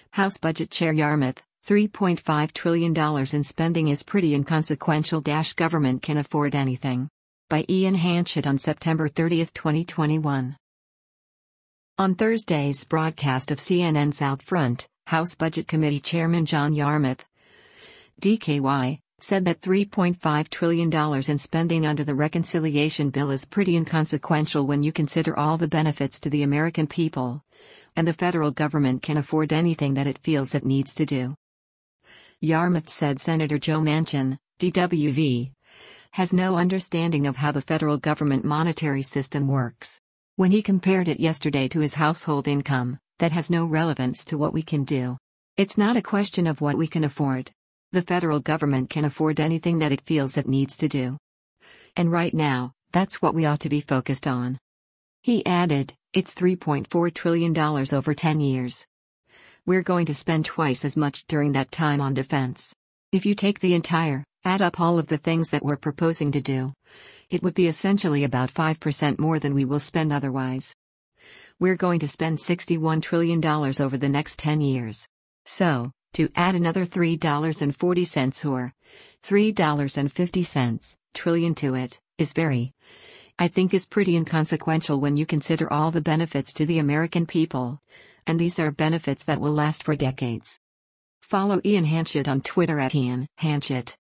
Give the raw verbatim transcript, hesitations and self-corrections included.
House Budget Chair Yarmuth, three point five trillion dollars in spending is pretty inconsequential. Government can afford anything. By Ian Hanchett on September thirtieth, twenty twenty-one. On Thursday's broadcast of C N N's Out Front, House Budget Committee Chairman John Yarmuth, D K Y, said that three point five trillion dollars in spending under the reconciliation bill is pretty inconsequential when you consider all the benefits to the American people, and the federal government can afford anything that it feels it needs to do. Yarmuth said Senator Joe Manchin, D W V, has no understanding of how the federal government monetary system works. When he compared it yesterday to his household income, that has no relevance to what we can do. It's not a question of what we can afford. The federal government can afford anything that it feels it needs to do. And right now, that's what we ought to be focused on. He added, it's three point four trillion dollars over ten years. We're going to spend twice as much during that time on defense. If you take the entire, add up all of the things that we're proposing to do, it would be essentially about five percent more than we will spend otherwise. We're going to spend sixty-one trillion dollars over the next ten years. So, to add another three dollars and forty cents or three dollars and fifty cents trillion to it, is very, I think is pretty inconsequential when you consider all the benefits to the American people. And these are benefits that will last for decades. Follow Ian Hanchett on Twitter at Ian Hanchett.